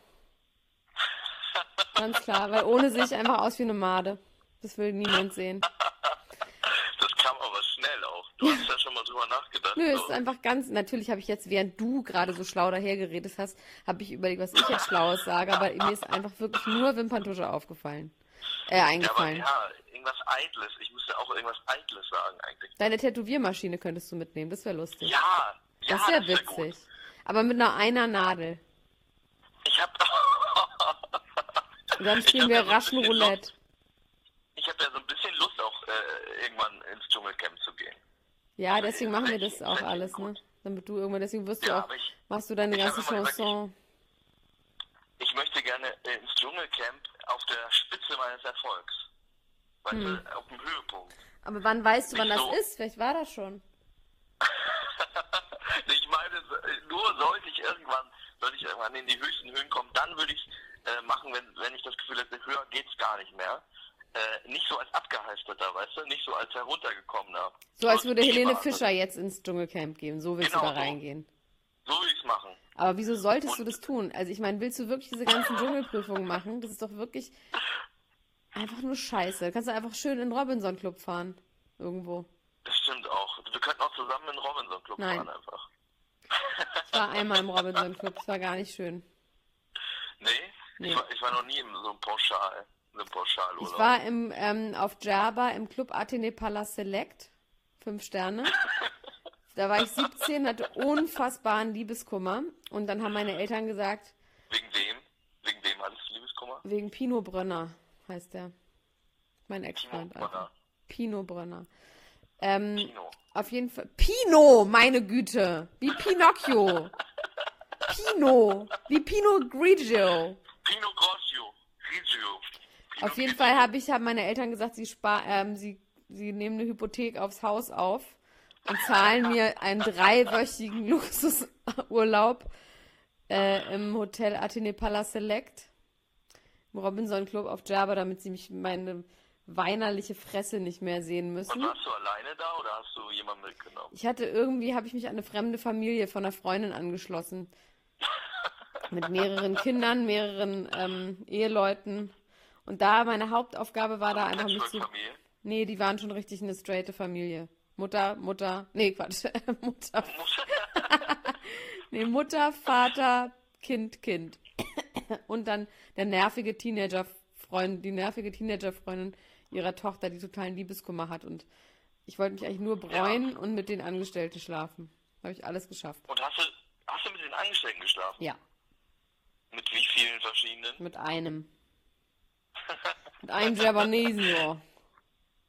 Ganz klar, weil ohne sehe ich einfach aus wie eine Made. Das will niemand sehen. Das kam aber schnell auch. Du hast ja schon mal drüber nachgedacht. Nö, es so. ist einfach ganz, natürlich habe ich jetzt, während du gerade so schlau dahergeredet hast, habe ich überlegt, was ich jetzt Schlaues sage, aber mir ist einfach wirklich nur Wimperntusche aufgefallen. Ja, aber Eingefallen. ja, irgendwas Eitles. Ich müsste auch irgendwas Eitles sagen eigentlich. Deine Tätowiermaschine könntest du mitnehmen, das wäre lustig. Ja, das wäre wär gut. witzig. Aber mit einer Nadel. Ich hab Und dann Ich spielen hab wir ja so ein Raschen bisschen Roulette. Ich habe ja so ein bisschen Lust auch irgendwann ins Dschungelcamp zu gehen. Ja, deswegen machen wir das Vielleicht- auch vielleicht alles, ne? gut. Damit du irgendwann, deswegen wirst du Ja, auch, aber machst du deine ich hab ganze immer gesagt, Chanson. Ich möchte gerne ins Dschungelcamp auf der Spitze meines Erfolgs. Weißt du, auf dem Höhepunkt. Aber wann weißt du, wann Nicht das so. ist? Vielleicht war das schon. Ich meine, nur sollte ich irgendwann in die höchsten Höhen kommen, dann würde ich es machen, wenn ich das Gefühl hätte, höher geht's gar nicht mehr. Nicht so als Abgehalfterter, weißt du? Nicht so als Heruntergekommener. So als würde Helene Spaß. Fischer jetzt ins Dschungelcamp gehen. So willst Genau du da so. reingehen. So würde ich es machen. Aber wieso solltest du Und- das tun? Also ich meine, willst du wirklich diese ganzen Dschungelprüfungen machen? Das ist doch wirklich einfach nur Scheiße. Da kannst du einfach schön in den Robinson-Club fahren. Irgendwo. Das stimmt auch. Wir könnten auch zusammen in den Robinson-Club Nein. fahren einfach. Ich war einmal im Robinson-Club. Das war gar nicht schön. Nee? Nee. Ich war noch nie in so einem Pauschalurlaub. Ich war auf Djerba im Club Athene Palace Select. 5 Sterne. Da war ich 17, hatte unfassbaren Liebeskummer. Und dann haben meine Eltern gesagt, Wegen wem? Wegen wem alles Liebeskummer? wegen Pino Brönner heißt der. Mein Ex-Freund. Pino Brönner. einfach. Pino Brönner. Pino. Auf jeden Fall. Pino, meine Güte. Wie Pinocchio. Pino. Wie Pinot Grigio. Pino Grigio. Auf jeden Fall haben meine Eltern gesagt, sie nehmen eine Hypothek aufs Haus auf und zahlen mir einen 3-wöchigen Luxusurlaub im Hotel Athene Palace Select, im Robinson Club auf Djerba, damit sie meine weinerliche Fresse nicht mehr sehen Und müssen. warst du alleine da oder hast du jemanden mitgenommen? Habe ich mich an eine fremde Familie von einer Freundin angeschlossen. Mit mehreren Kindern, mehreren Eheleuten. Und da meine Hauptaufgabe war da einfach mich zu... Patchwork-Familie? Nee, die waren schon richtig eine straighte Familie. Mutter, nee, Quatsch. Mutter, Vater, Kind. Und dann die nervige Teenagerfreundin ihrer Tochter, die totalen Liebeskummer hat. Und ich wollte mich eigentlich nur bräunen und mit den Angestellten schlafen. Habe ich alles geschafft. Und hast du mit den Angestellten geschlafen? Ja, Mit wie vielen verschiedenen? mit einem. Mit einem Japanesen, ja.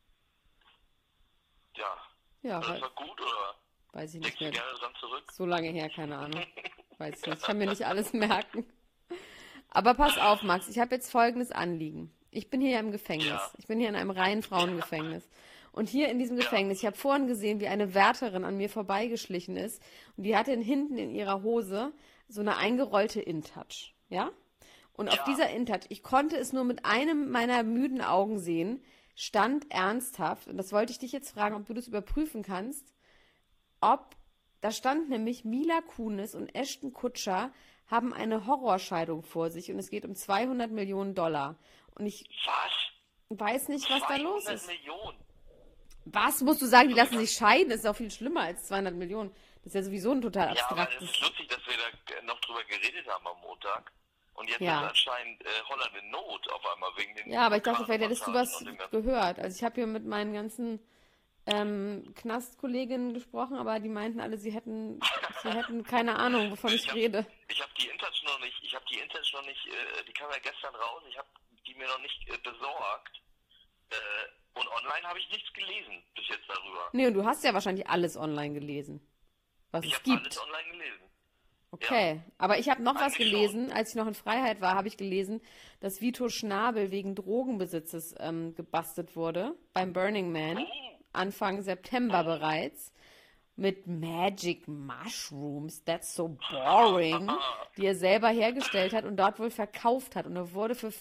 Ja, Das war gut, oder? weiß ich nicht Denkst du mehr. gerne dran zurück? So lange her, keine Ahnung. Weiß ich nicht. Ich kann mir nicht alles merken. Aber pass auf, Max, ich habe jetzt folgendes Anliegen. Ich bin hier ja im Gefängnis. Ja. Ich bin hier in einem reinen Frauengefängnis. Und hier in diesem Gefängnis, ich habe vorhin gesehen, wie eine Wärterin an mir vorbeigeschlichen ist. Und die hatte hinten in ihrer Hose so eine eingerollte InTouch. Ja? Und auf dieser InTouch, ich konnte es nur mit einem meiner müden Augen sehen, stand ernsthaft, und das wollte ich dich jetzt fragen, ob du das überprüfen kannst, da stand nämlich Mila Kunis und Ashton Kutcher haben eine Horrorscheidung vor sich und es geht um 200 Millionen $. Und ich weiß nicht, was da los ist. 200 Millionen? Was musst du sagen, die lassen sich scheiden? Das ist auch viel schlimmer als 200 Millionen. Das ist ja sowieso ein total Ja, aber es abstraktes... ist lustig, dass wir da noch drüber geredet haben am Montag. Und jetzt Ja. ist anscheinend Holland in Not auf einmal wegen den... Ja, aber ich dachte, vielleicht hättest du was Orkanpassagen und dem ganzen- gehört. Also ich habe hier mit meinen ganzen Knastkolleginnen gesprochen, aber die meinten alle, sie hätten keine Ahnung, wovon ich rede. Ich habe die InTouch noch nicht, die kam ja gestern raus, ich habe die mir noch nicht besorgt. Und online habe ich nichts gelesen bis jetzt darüber. Nee, und du hast ja wahrscheinlich alles online gelesen, was Ich es habe gibt. alles online gelesen. Okay, aber ich habe noch was Eigentlich gelesen, als ich noch in Freiheit war, habe ich gelesen, dass Vito Schnabel wegen Drogenbesitzes gebastelt wurde beim Burning Man, Anfang September bereits, mit Magic Mushrooms, that's so boring, die er selber hergestellt hat und dort wohl verkauft hat. Und er wurde für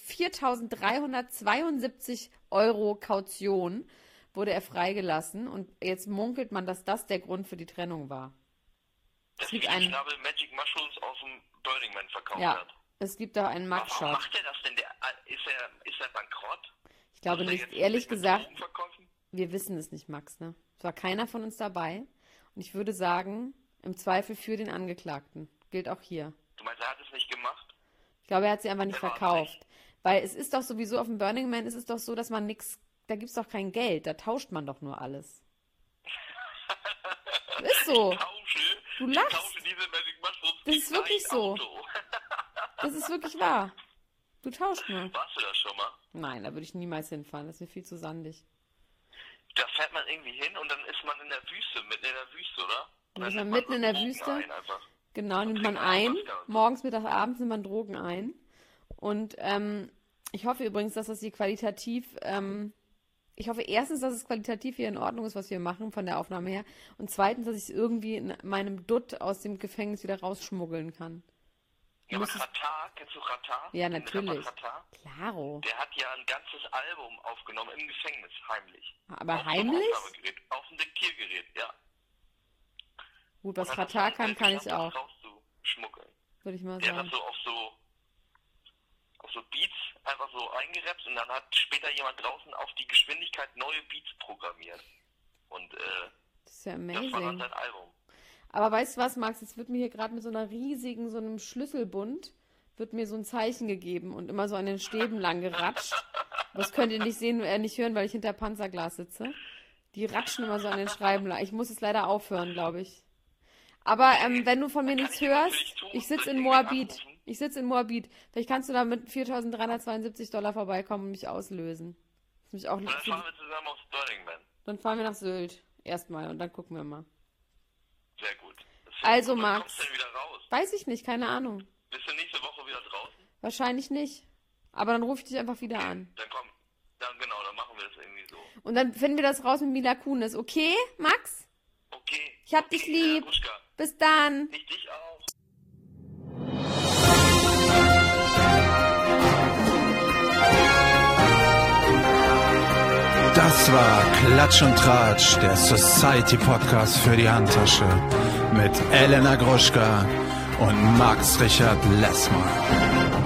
4.372 € Kaution wurde er freigelassen und jetzt munkelt man, dass das der Grund für die Trennung war. Dass gibt Vito einen- Schnabel Magic Mushrooms aus dem Burning Man verkauft Ja, hat. es gibt da einen Warum Mugshot. macht er das denn? Ist er bankrott? Ich glaube Muss er nicht, jetzt ehrlich nicht mit gesagt, Drogen verkaufen? wir wissen es nicht, Max, ne? Es war keiner von uns dabei. Und ich würde sagen, im Zweifel für den Angeklagten. Gilt auch hier. Du meinst, er hat es nicht gemacht? Ich glaube, er hat sie einfach nicht Er war es verkauft. Weil es ist doch sowieso auf dem Burning Man, ist es doch so, dass man nichts, da gibt es doch kein Geld, da tauscht man doch nur alles. Ist so. Du Ich lachst. tausche diese Magic Mushrooms Das ist gegen wirklich ein so. Auto. Das ist wirklich wahr. Du tauschst nur. Warst du das schon mal? Nein, da würde ich niemals hinfahren, das ist mir viel zu sandig. Da fährt man irgendwie hin und dann ist man in der Wüste, mitten in der Wüste, oder? Dann ist nimmt man mitten so in der Drogen Wüste. ein einfach. Genau, nimmt man trinkt man ein. Ayahuasca und so. Morgens, Mittag, abends nimmt man Drogen ein. Und ich hoffe übrigens, dass das hier qualitativ, ich hoffe erstens, dass es qualitativ hier in Ordnung ist, was wir machen von der Aufnahme her. Und zweitens, dass ich es irgendwie in meinem Dutt aus dem Gefängnis wieder rausschmuggeln kann. Ja, aber Muss es- Xatar, kennst du Xatar? Ja, Den Rapper natürlich. Xatar? Klaro. Der hat ja ein ganzes Album aufgenommen im Gefängnis, heimlich. Aber Auf so einem heimlich? Aufnahmegerät, auf dem Diktiergerät, ja. Gut, was Und hat das Katar dann, kann, kann ich geschafft, auch, das rauszuschmuggeln. würde ich mal Der hat sagen. das so auf so Beats einfach so eingerappt und dann hat später jemand draußen auf die Geschwindigkeit neue Beats programmiert. Und Das ist ja das war dann amazing. sein Album. Aber weißt du was, Max, jetzt wird mir hier gerade mit so einer riesigen, so einem Schlüsselbund, wird mir so ein Zeichen gegeben und immer so an den Stäben lang geratscht. Das könnt ihr nicht sehen, nicht hören, weil ich hinter Panzerglas sitze. Die ratschen immer so an den Schreiben lang. Ich muss es leider aufhören, glaube ich. Aber wenn du von mir nichts ich dir hörst, natürlich tun, ich sitze soll in ich Moabit. anrufen? Ich sitze in Moabit. Vielleicht kannst du da mit 4.372 $ vorbeikommen und mich auslösen. Das ist mich auch Und nicht dann fahren wir zusammen aufs Burning Man. Dann fahren wir nach Sylt. Erstmal und dann gucken wir mal. Sehr gut. Das finde ich Also, gut. Wann Max. kommst du denn wieder raus? Weiß ich nicht, keine Ahnung. Bist du nächste Woche wieder draußen? Wahrscheinlich nicht. Aber dann rufe ich dich einfach wieder an. Dann komm. Dann machen wir das irgendwie so. Und dann finden wir das raus mit Mila Kunis. Okay, Max? Okay. Ich hab dich lieb. Ruschka, Bis dann. ich dich auch. Das war Klatsch und Tratsch, der Society Podcast für die Handtasche mit Elena Gruschka und Max Richard Lessmann.